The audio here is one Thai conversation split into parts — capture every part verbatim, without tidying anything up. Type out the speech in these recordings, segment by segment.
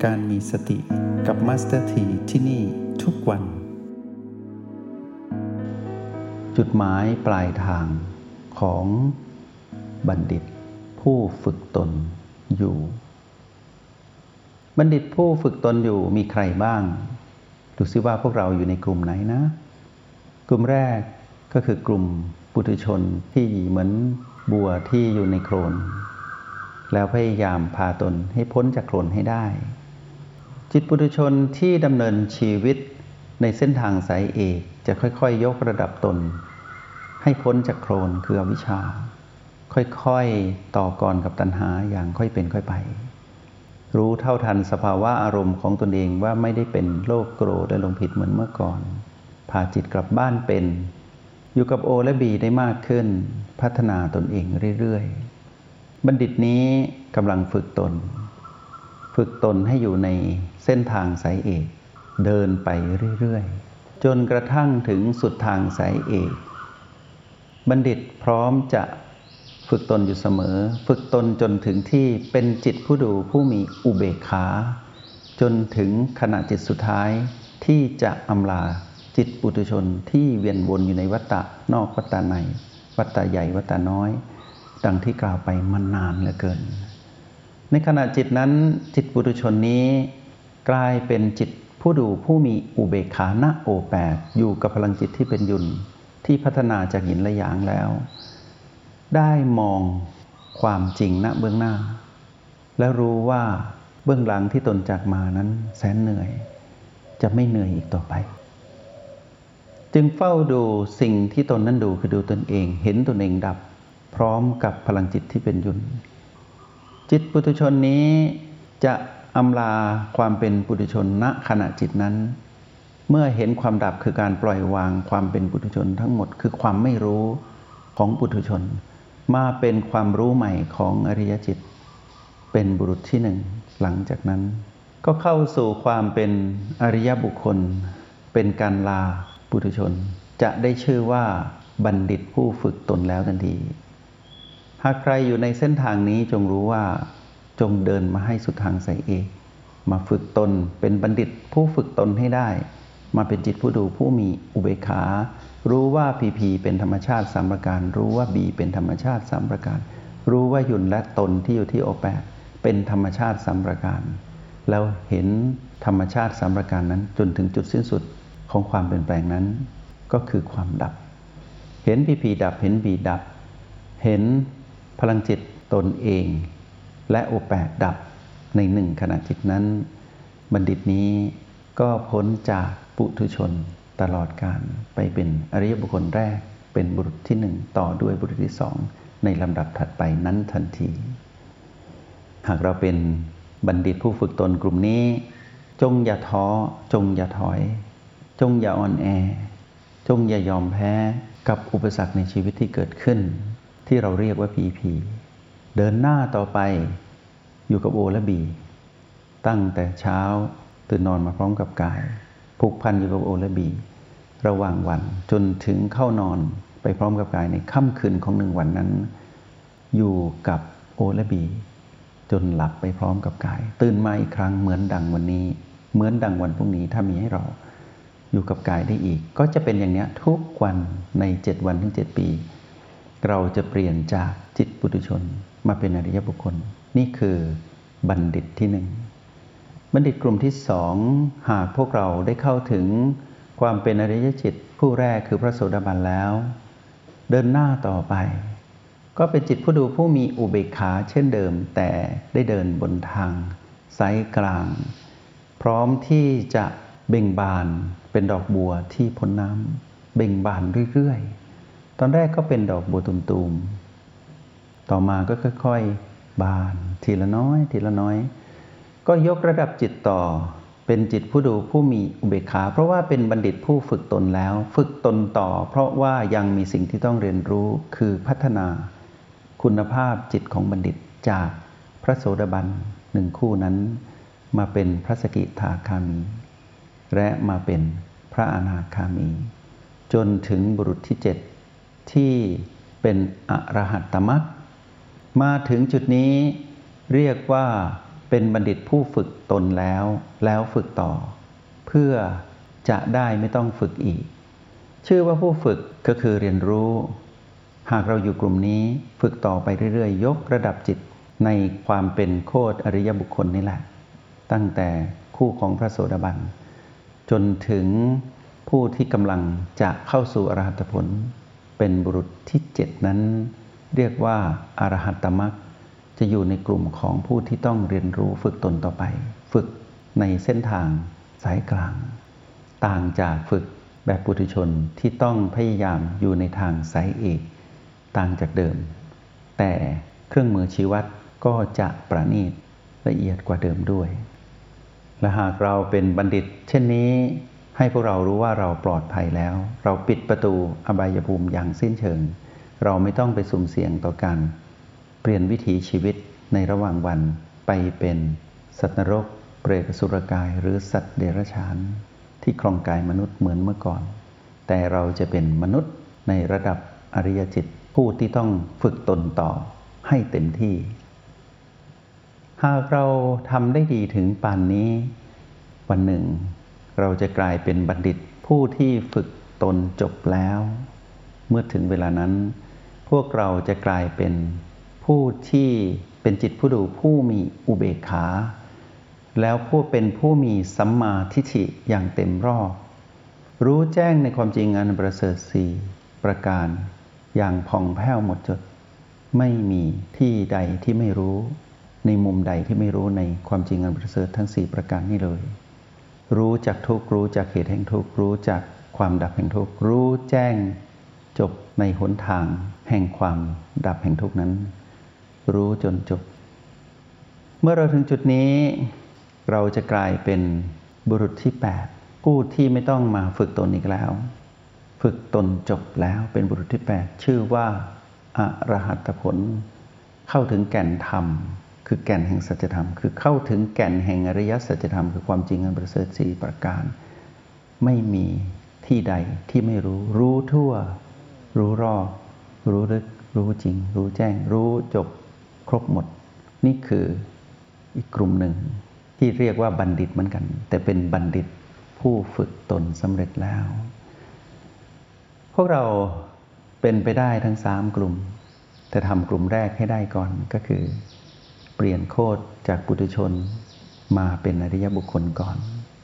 การมีสติกับมาสเตอร์ทีที่นี่ทุกวันจุดหมายปลายทางของบัณฑิตผู้ฝึกตนอยู่บัณฑิตผู้ฝึกตนอยู่มีใครบ้างดูซิว่าพวกเราอยู่ในกลุ่มไหนนะกลุ่มแรกก็คือกลุ่มปุถุชนที่เหมือนบัวที่อยู่ในโคลนแล้วพยายามพาตนให้พ้นจากโคลนให้ได้จิตปุถุชนที่ดำเนินชีวิตในเส้นทางสายเอกจะค่อยๆ ยกระดับตนให้พ้นจากโคลนคืออวิชชาค่อยๆต่อกรกับตัณหาอย่างค่อยเป็นค่อยไปรู้เท่าทันสภาวะอารมณ์ของตนเองว่าไม่ได้เป็นโลภโกรธและหลงผิดเหมือนเมื่อก่อนพาจิตกลับบ้านเป็นอยู่กับโอและบีได้มากขึ้นพัฒนาตนเองเรื่อยๆบัณฑิตนี้กำลังฝึกตนฝึกตนให้อยู่ในเส้นทางสายเอกเดินไปเรื่อยๆจนกระทั่งถึงสุดทางสายเอกบัณฑิตพร้อมจะฝึกตนอยู่เสมอฝึกตนจนถึงที่เป็นจิตผู้ดูผู้มีอุเบกขาจนถึงขณะจิตสุดท้ายที่จะอำลาจิตปุถุชนที่เวียนวนอยู่ในวัฏฏะนอกวัฏฏะในวัฏฏะใหญ่วัฏฏะน้อยดังที่กล่าวไปมานานเหลือเกินในขณะจิตนั้นจิตปุถุชนนี้กลายเป็นจิตผู้ดูผู้มีอุเบกขาณโอแปดอยู่กับพลังจิตที่เป็นยุนที่พัฒนาจากหินและหยางแล้วได้มองความจริงณเบื้องหน้าและรู้ว่าเบื้องหลังที่ตนจากมานั้นแสนเหนื่อยจะไม่เหนื่อยอีกต่อไปจึงเฝ้าดูสิ่งที่ตนนั้นดูคือดูตนเองเห็นตนเองดับพร้อมกับพลังจิตที่เป็นยุนจิตปุถุชนนี้จะอำลาความเป็นปุถุชนณขณะจิตนั้นเมื่อเห็นความดับคือการปล่อยวางความเป็นปุถุชนทั้งหมดคือความไม่รู้ของปุถุชนมาเป็นความรู้ใหม่ของอริยจิตเป็นบุรุษที่หนึ่งหลังจากนั้นก็เข้าสู่ความเป็นอริยบุคคลเป็นการลาปุถุชนจะได้ชื่อว่าบัณฑิตผู้ฝึกตนแล้วทันทีหากใครอยู่ในเส้นทางนี้จงรู้ว่าจงเดินมาให้สุดทางสายเอกมาฝึกตนเป็นบัณฑิตผู้ฝึกตนให้ได้มาเป็นจิตผู้ดูผู้มีอุเบกขารู้ว่าพีพีเป็นธรรมชาติสามประการรู้ว่าบีเป็นธรรมชาติสามประการรู้ว่ายุนและตนที่อยู่ที่โอแปดเป็นธรรมชาติสามประการแล้วเห็นธรรมชาติสามประการนั้นจนถึงจุดสิ้นสุดของความเปลี่ยนแปลงนั้นก็คือความดับเห็นพีพีดับเห็นบีดับเห็นพลังจิตตนเองและโอแปดดับในหนึ่งขณะจิตนั้นบัณฑิตนี้ก็พ้นจากปุถุชนตลอดกาลไปเป็นอริยบุคคลแรกเป็นบุรุษที่หนึ่งต่อด้วยบุรุษที่สองในลำดับถัดไปนั้นทันทีหากเราเป็นบัณฑิตผู้ฝึกตนกลุ่มนี้จงอย่าท้อจงอย่าถอยจงอย่าอ่อนแอจงอย่ายอมแพ้กับอุปสรรคในชีวิตที่เกิดขึ้นที่เราเรียกว่าพีพีเดินหน้าต่อไปอยู่กับโอและบีตั้งแต่เช้าตื่นนอนมาพร้อมกับกายผูกพันอยู่กับโอและบีระหว่างวันจนถึงเข้านอนไปพร้อมกับกายในค่ำคืนของหนึ่งวันนั้นอยู่กับโอและบีจนหลับไปพร้อมกับกายตื่นมาอีกครั้งเหมือนดังวันนี้เหมือนดังวันพรุ่งนี้ถ้ามีให้เราอยู่กับกายได้อีกก็จะเป็นอย่างนี้ทุกวันในเจ็ดวันถึงเจ็ดปีเราจะเปลี่ยนจากจิตปุถุชนมาเป็นอริยบุคคลนี่คือบัณฑิตที่หนึ่งบัณฑิตกลุ่มที่สองหากพวกเราได้เข้าถึงความเป็นอริยจิตผู้แรกคือพระโสดาบันแล้วเดินหน้าต่อไปก็เป็นจิตผู้ดูผู้มีอุเบกขาเช่นเดิมแต่ได้เดินบนทางสายกลางพร้อมที่จะเบ่งบานเป็นดอกบัวที่พ้นน้ำเบ่งบานเรื่อยๆตอนแรกก็เป็นดอกบัวตุ่มๆต่อมาก็ค่อยๆบานทีละน้อยทีละน้อยก็ยกระดับจิตต่อเป็นจิตผู้ดูผู้มีอุเบกขาเพราะว่าเป็นบัณฑิตผู้ฝึกตนแล้วฝึกตนต่อเพราะว่ายังมีสิ่งที่ต้องเรียนรู้คือพัฒนาคุณภาพจิตของบัณฑิตจากพระโสดาบันหนึ่งคู่นั้นมาเป็นพระสกิทาคามีและมาเป็นพระอนาคามีจนถึงบุรุษที่เจ็ดที่เป็นอรหัตตมรรคมาถึงจุดนี้เรียกว่าเเป็นบัณฑิตผู้ฝึกตนแล้วแล้วฝึกต่อเพื่อจะได้ไม่ต้องฝึกอีกชื่อว่าผู้ฝึกก็คือเรียนรู้หากเราอยู่กลุ่มนี้ฝึกต่อไปเรื่อยๆยกระดับจิตในความเป็นโคตรอริยบุคคลนี่แหละตั้งแต่คู่ของพระโสดาบันจนถึงผู้ที่กำลังจะเข้าสู่อรหัตผลเป็นบุรุษที่เจ็ดนั้นเรียกว่าอรหัตตมรรคจะอยู่ในกลุ่มของผู้ที่ต้องเรียนรู้ฝึกตนต่อไปฝึกในเส้นทางสายกลางต่างจากฝึกแบบปุถุชนที่ต้องพยายามอยู่ในทางสายเอกต่างจากเดิมแต่เครื่องมือชี้วัดก็จะประณีตละเอียดกว่าเดิมด้วยและหากเราเป็นบัณฑิตเช่นนี้ให้พวกเรารู้ว่าเราปลอดภัยแล้วเราปิดประตูอบายภูมิอย่างสิ้นเชิงเราไม่ต้องไปสุ่มเสี่ยงต่อการเปลี่ยนวิถีชีวิตในระหว่างวันไปเป็นสัตว์นรกเปรตอสุรกายหรือสัตว์เดรัจฉานที่ครองกายมนุษย์เหมือนเมื่อก่อนแต่เราจะเป็นมนุษย์ในระดับอริยจิตผู้ที่ต้องฝึกตนต่อให้เต็มที่หากเราทำได้ดีถึงปานนี้วันหนึ่งเราจะกลายเป็นบัณฑิตผู้ที่ฝึกตนจบแล้วเมื่อถึงเวลานั้นพวกเราจะกลายเป็นผู้ที่เป็นจิตผู้ดูผู้มีอุเบกขาแล้วผู้เป็นผู้มีสัมมาทิฏฐิอย่างเต็มรอบรู้แจ้งในความจริงอันประเสริฐสี่ประการอย่างผ่องแผ้วหมดจดไม่มีที่ใดที่ไม่รู้ในมุมใดที่ไม่รู้ในความจริงอันประเสริฐทั้งสี่ประการนี้เลยรู้จักทุกข์รู้จักเหตุแห่งทุกข์รู้จักความดับแห่งทุกข์รู้แจ้งจบในหนทางแห่งความดับแห่งทุกข์นั้นรู้จนจบเมื่อเราถึงจุดนี้เราจะกลายเป็นบุรุษที่แปดผู้ที่ไม่ต้องมาฝึกตนอีกแล้วฝึกตนจบแล้วเป็นบุรุษที่แปดชื่อว่าอรหัตผลเข้าถึงแก่นธรรมคือแก่นแห่งสัจธรรมคือเข้าถึงแก่นแห่งอริยสัจธรรมคือความจริงอันประเสริฐสี่ประการไม่มีที่ใดที่ไม่รู้รู้ทั่วรู้รอบรู้ลึกรู้จริงรู้แจ้งรู้จบครบหมดนี่คืออีกกลุ่มหนึ่งที่เรียกว่าบัณฑิตเหมือนกันแต่เป็นบัณฑิตผู้ฝึกตนสำเร็จแล้วพวกเราเป็นไปได้ทั้งสามกลุ่มแต่ทำกลุ่มแรกให้ได้ก่อนก็คือเปลี่ยนโคตรจากปุถุชนมาเป็นอริยบุคคลก่อน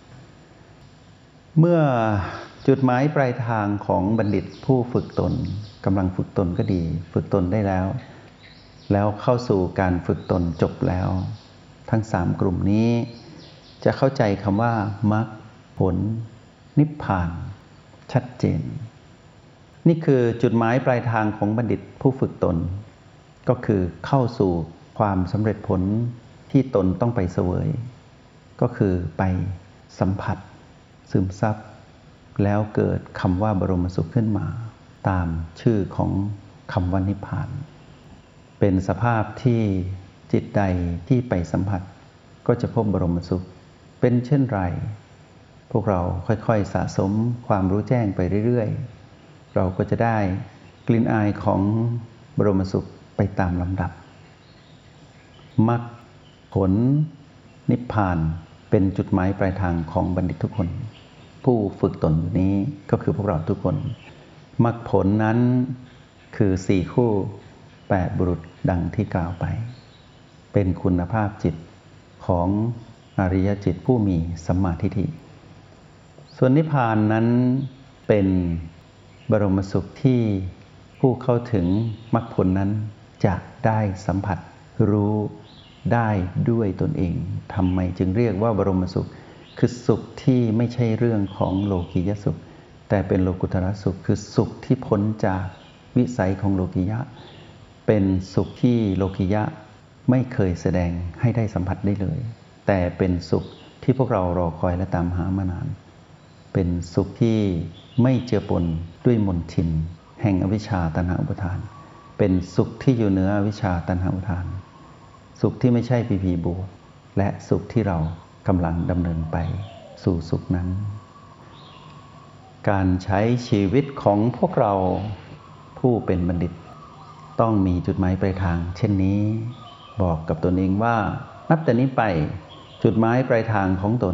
เมื่อจุดหมายปลายทางของบัณฑิตผู้ฝึกตนกำลังฝึกตนก็ดีฝึกตนได้แล้วแล้วเข้าสู่การฝึกตนจบแล้วทั้งสามกลุ่มนี้จะเข้าใจคำว่ามรรคผลนิพพานชัดเจนนี่คือจุดหมายปลายทางของบัณฑิตผู้ฝึกตนก็คือเข้าสู่ความสำเร็จผลที่ตนต้องไปเสวยก็คือไปสัมผัสซึมซับแล้วเกิดคำว่าบรมสุขขึ้นมาตามชื่อของคำว่านิพพานเป็นสภาพที่จิตใดที่ไปสัมผัสก็จะพบบรมสุขเป็นเช่นไรพวกเราค่อยๆสะสมความรู้แจ้งไปเรื่อยๆเราก็จะได้กลิ่นอายของบรมสุขไปตามลำดับมรรคผลนิพพานเป็นจุดหมายปลายทางของบัณฑิตทุกคนผู้ฝึกตนอยู่นี้ก็คือพวกเราทุกคนมรรคผลนั้นคือสี่คู่แปดบุรุษดังที่กล่าวไปเป็นคุณภาพจิตของอริยจิตผู้มีสัมมาทิฏฐิส่วนนิพพานนั้นเป็นบรมสุขที่ผู้เข้าถึงมรรคผลนั้นจะได้สัมผัสรู้ได้ด้วยตนเองทำไมจึงเรียกว่าบรมสุขคือสุขที่ไม่ใช่เรื่องของโลกียสุขแต่เป็นโลกุตระสุขคือสุขที่พ้นจากวิสัยของโลกียะเป็นสุขที่โลกียะไม่เคยแสดงให้ได้สัมผัสได้เลยแต่เป็นสุขที่พวกเรารอคอยและตามหามานานเป็นสุขที่ไม่เจือปนด้วยมลทินแห่งอวิชชาตัณหาอุปาทานเป็นสุขที่อยู่เหนืออวิชชาตัณหาอุปาทานสุขที่ไม่ใช่พีพีบวกและสุขที่เรากำลังดำเนินไปสู่สุขนั้นการใช้ชีวิตของพวกเราผู้เป็นบัณฑิตต้องมีจุดหมายปลายทางเช่นนี้บอกกับตนเองว่านับแต่นี้ไปจุดหมายปลายทางของตน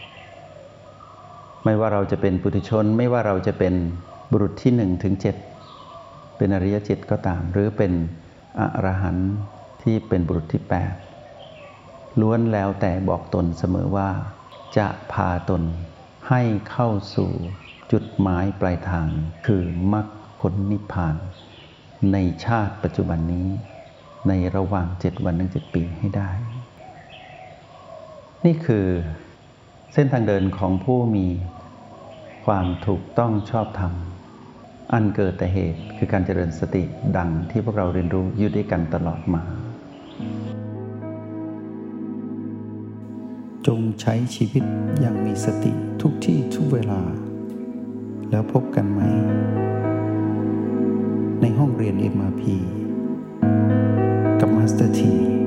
ไม่ว่าเราจะเป็นปุถุชนไม่ว่าเราจะเป็นบุรุษที่หนึ่งถึงเจ็ดเป็นอริยจิตก็ตามหรือเป็นอรหันต์ที่เป็นบุรุษที่แปดล้วนแล้วแต่บอกตนเสมอว่าจะพาตนให้เข้าสู่จุดหมายปลายทางคือมรรคผลนิพพานในชาติปัจจุบันนี้ในระหว่างเจ็ดวันถึงเจ็ดปีให้ได้นี่คือเส้นทางเดินของผู้มีความถูกต้องชอบธรรมอันเกิดแต่เหตุคือการเจริญสติดังที่พวกเราเรียนรู้อยู่ด้วยกันตลอดมาจงใช้ชีวิตอย่างมีสติทุกที่ทุกเวลาแล้วพบกันไหมในห้องเรียน เอ็ม อาร์ พี กับมาสเตอร์ที